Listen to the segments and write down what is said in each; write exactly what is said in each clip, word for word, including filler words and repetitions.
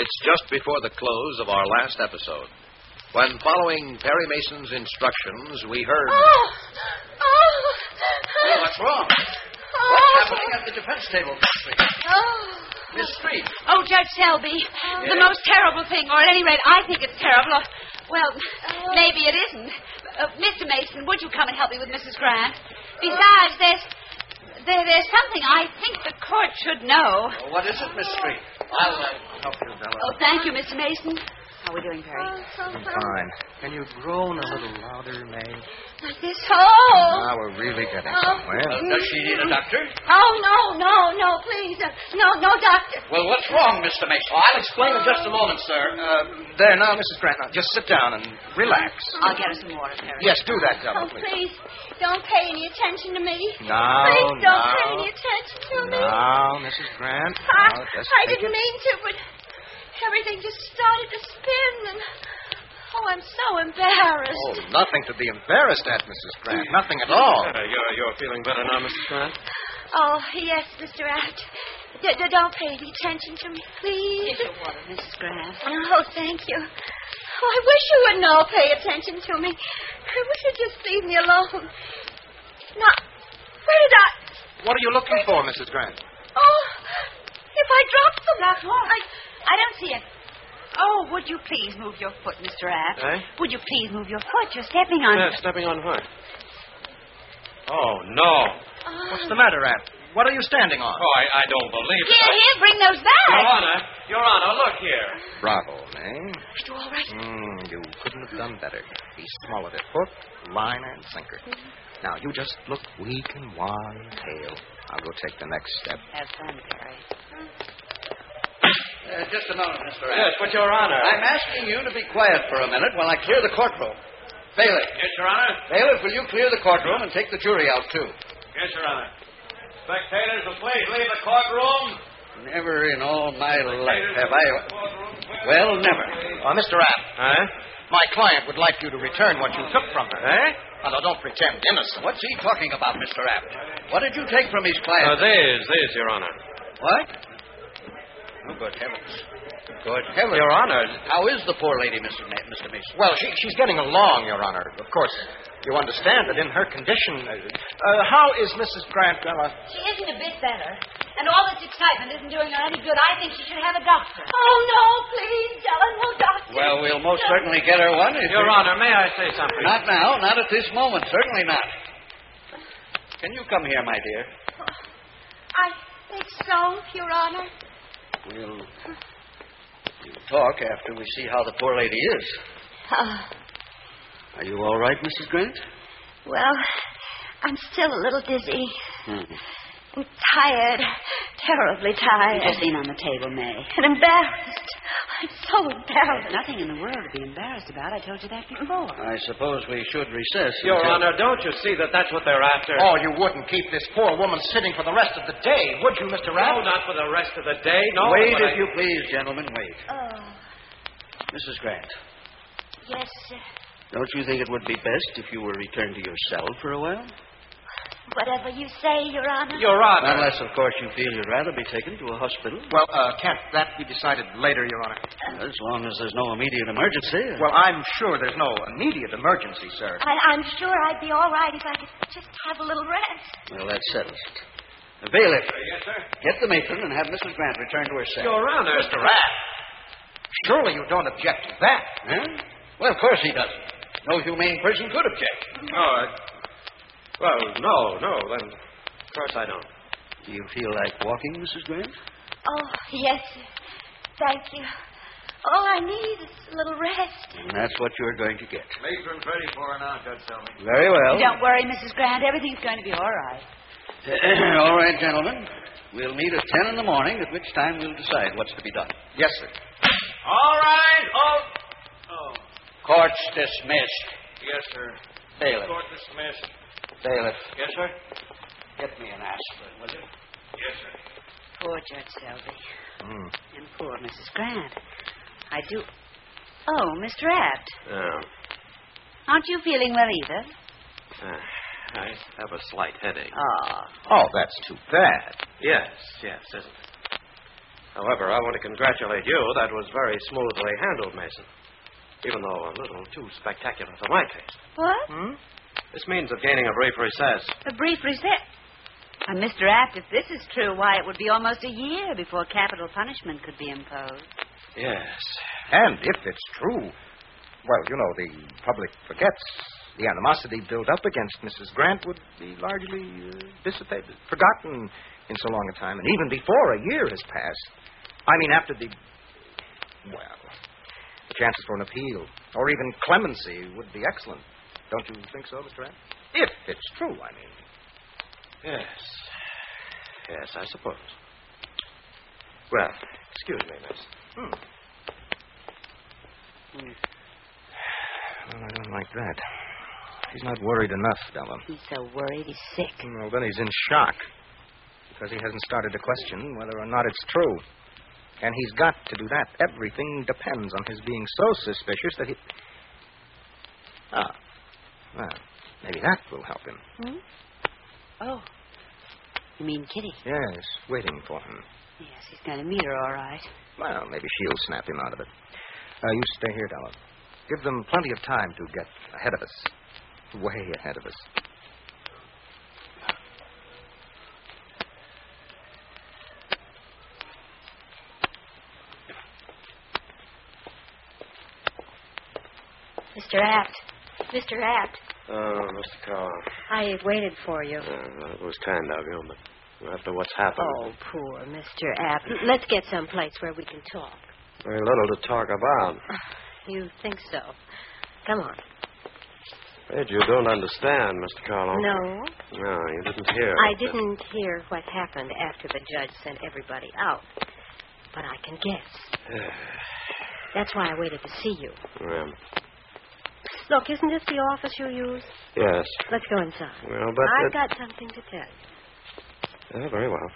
It's just before the close of our last episode, when, following Perry Mason's instructions, we heard... Oh! Oh! Well, what's wrong? Oh. What's happening at the defense table, Miss Street? Oh. Miss Street. Oh, Judge Selby, Yes? the most terrible thing, or at any rate, I think it's terrible. Or, well, Oh. maybe it isn't. Uh, Mister Mason, would you come and help me with Missus Grant? Besides, there's there, there's something I think the court should know. Well, what is it, Miss Street? I'll uh, help you, Bella. Oh, thank you, Mister Mason. How are we doing, Perry? I'm fine. Can you groan a little louder, May? Like this. Oh! Now we're really getting Oh. somewhere. Uh, does she need a doctor? Oh, no, no, no, please. Uh, no, no, doctor. Well, what's wrong, Mister Mason? I'll explain in just a moment, sir. Uh, there, now, Missus Grant, now, just sit down and relax. I'll get her some water, Perry. Yes, do that, Della, Oh, please. please, don't pay any attention to me. Now, Please don't now. pay any attention to me. Now, Missus Grant. I, now, just I take didn't it. mean to, but everything just started to spin, and oh, I'm so embarrassed. Oh, nothing to be embarrassed at, Missus Grant. Nothing at all. Uh, you're, you're feeling better now, Missus Grant? Oh, yes, Mister Abt. D- d- don't pay any attention to me, please. Here's your water, Missus Grant. Oh, thank you. Oh, I wish you wouldn't all pay attention to me. I wish you'd just leave me alone. Now, where did I... What are you looking for, Missus Grant? Oh, if I dropped the... Dropped what? I... I don't see it. Oh, would you please move your foot, Mister Abt? Eh? Would you please move your foot? You're stepping on... Yeah, stepping on what? Oh, no. Oh. What's the matter, Abt? What are you standing on? Oh, I, I don't believe it. Here, here, bring those back. Your Honor, Your Honor, look here. Bravo, May. Are you all right? Mm, you couldn't have done better. He swallowed it hook, line, and sinker. Now, you just look weak and wan and pale. I'll go take the next step. Have fun, Perry. Uh, just a moment, Mister Yes, Abbott. but Your Honor. I'm asking you to be quiet for a minute while I clear the courtroom. Bailiff. Yes, Your Honor. Bailiff, will you clear the courtroom and take the jury out, too? Yes, Your Honor. Spectators, will please leave the courtroom. Never in all my life have I... Well, never. Uh, Mister Abt, Huh? my client would like you to return what you took from her. Eh? Now, don't pretend innocent. What's he talking about, Mister Abbott? What did you take from his Uh, client? these, these, Your Honor. What? Oh, good heavens. Good heavens. Your Honor. How is the poor lady, Mister Ma- Mister Mason? Well, she, she's getting along, Your Honor. Of course, you understand that in her condition... Uh, uh, how is Missus Grant, Bella? She isn't a bit better. And all this excitement isn't doing her any good. I think she should have a doctor. Oh, no, please, Della, no doctor. Well, we'll most certainly get her one. If Your we- Honor, may I say something? Not now. Not at this moment. Certainly not. Can you come here, my dear? I think so, Your Honor. We'll, we'll talk after we see how the poor lady is. Uh, Are you all right, Missus Grant? well, I'm still a little dizzy. Hmm. I'm tired. Terribly tired. Just lean on the table, May. And embarrassed. I'm so embarrassed. Nothing in the world to be embarrassed about. I told you that before. I suppose we should recess. Your until- Honor, don't you see that that's what they're after? Oh, you wouldn't keep this poor woman sitting for the rest of the day, would you, Mister no, Abt? not for the rest of the day. No. Wait, but if I- you please, gentlemen, wait. Oh, Missus Grant, yes, sir. don't you think it would be best if you were returned to your cell for a while? Whatever you say, Your Honor. Your Honor. Unless, of course, you feel you'd rather be taken to a hospital. Well, uh, can't that be decided later, Your Honor? As long as there's no immediate emergency. Well, I'm sure there's no immediate emergency, sir. I, I'm sure I'd be all right if I could just have a little rest. Well, that settles it. Uh, bailiff, Yes, sir. get the matron and have Missus Grant return to her cell. Your Honor. Mister Abt, surely you don't object to that. Huh? Well, of course he doesn't. No humane person could object. Oh, uh, well, no, no. Then, of course I don't. Do you feel like walking, Missus Grant? Oh, yes, sir. Thank you. All I need is a little rest. And that's what you're going to get. Matron's ready for her now, Judge Selby. Very well. Don't worry, Missus Grant. Everything's going to be all right. All right, gentlemen. We'll meet at ten in the morning, at which time we'll decide what's to be done. Yes, sir. All right. Oh. Oh. Court's dismissed. Yes, sir. Bailiff. Court dismissed. Bailiff, Yes, sir. get me an aspirin, will you? Yes, sir. Poor Judge Selby. Mm. And poor Missus Grant. I do... Oh, Mister Abt. Oh. Aren't you feeling well either? Uh, I have a slight headache. Oh. Oh, that's too bad. Yes, yes, isn't it? However, I want to congratulate you. That was very smoothly handled, Mason. Even though a little too spectacular for my taste. What? Hmm? This means of gaining a brief recess. A brief recess. Uh, Mister Apt, if this is true, why, it would be almost a year before capital punishment could be imposed. Yes. And if it's true, well, you know, the public forgets the animosity built up against Missus Grant would be largely uh, dissipated, forgotten in so long a time, and even before a year has passed. I mean, after the, well, the chances for an appeal, or even clemency, would be excellent. Don't you think so, Mister Apt? If it's true, I mean. Yes. Yes, I suppose. Well, excuse me, miss. Hmm. Well, I don't like that. He's not worried enough, Della. He's so worried he's sick. Well, then he's in shock. Because he hasn't started to question whether or not it's true. And he's got to do that. Everything depends on his being so suspicious that he... Ah. Well, maybe that will help him. Hmm? Oh. You mean Kitty? Yes, waiting for him. Yes, he's going to meet her, all right. Well, maybe she'll snap him out of it. Uh, you stay here, Della. Give them plenty of time to get ahead of us. Way ahead of us. Mister Apt. Mister Apt. Oh, Mister Carl. I waited for you. Uh, that was kind of you, but after what's happened... Oh, poor Mister Apt. Let's get someplace where we can talk. Very little to talk about. You think so? Come on. Ed, you don't understand, Mister Carlo. No. No, you didn't hear. I didn't hear what happened after the judge sent everybody out. But I can guess. That's why I waited to see you. Yeah. Look, isn't this the office you use? Yes. Let's go inside. Well, but... I've it... got something to tell you. Yeah, very well.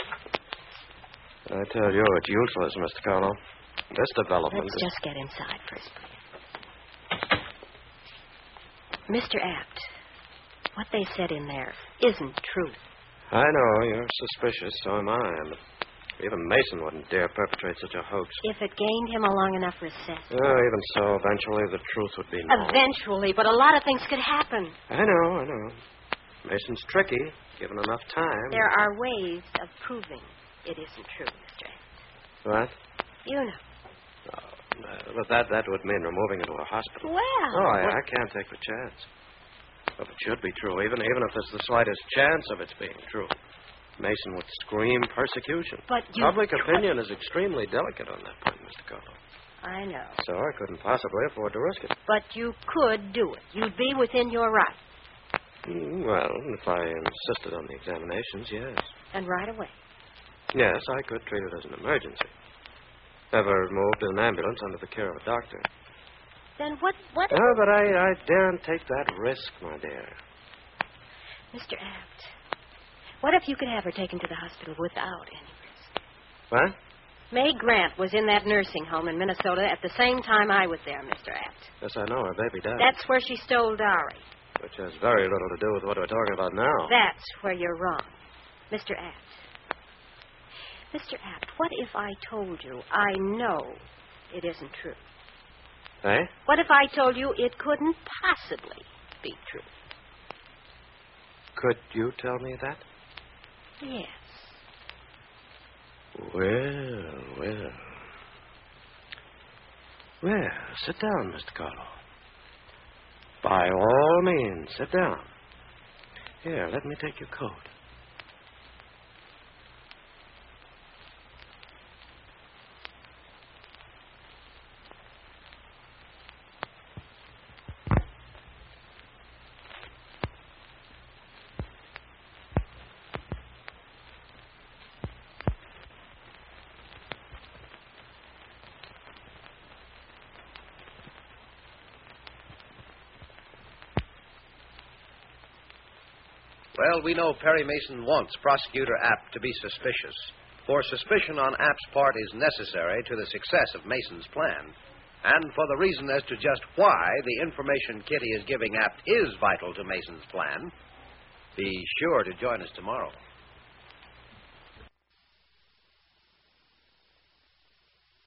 I tell you, it's useless, Mister Carlo. This development Let's is... just get inside first, please. Mister Apt, what they said in there isn't true. I know, you're suspicious, so am I. But even Mason wouldn't dare perpetrate such a hoax. If it gained him a long enough recess. Oh, even so, eventually the truth would be known. Eventually, but a lot of things could happen. I know, I know. Mason's tricky, given enough time. There are ways of proving it isn't true, Mister Apt. What? You know. Oh, no, but that, that would mean removing him to a hospital. Well. Oh, I, well, I can't take the chance. But it should be true, even, even if there's the slightest chance of its being true. Mason would scream persecution. But you... Public opinion is extremely delicate on that point, Mister Carlo. I know. So I couldn't possibly afford to risk it. But you could do it. You'd be within your right. Mm, well, if I insisted on the examinations, yes. And right away. Yes, I could treat it as an emergency. Ever moved in an ambulance under the care of a doctor. Then what... what... Oh, but I, I daren't take that risk, my dear. Mister Apt, what if you could have her taken to the hospital without any risk? What? May Grant was in that nursing home in Minnesota at the same time I was there, Mister Apt. Yes, I know. Her baby died. That's where she stole Dari. Which has very little to do with what we're talking about now. That's where you're wrong. Mister Apt. Mister Apt, what if I told you I know it isn't true? Eh? What if I told you it couldn't possibly be true? Could you tell me that? Yes. Well, well. Well, sit down, Mister Carlo. By all means, sit down. Here, let me take your coat. Well, we know Perry Mason wants Prosecutor Apt to be suspicious, for suspicion on Apt's part is necessary to the success of Mason's plan, and for the reason as to just why the information Kitty is giving Apt is vital to Mason's plan. Be sure to join us tomorrow.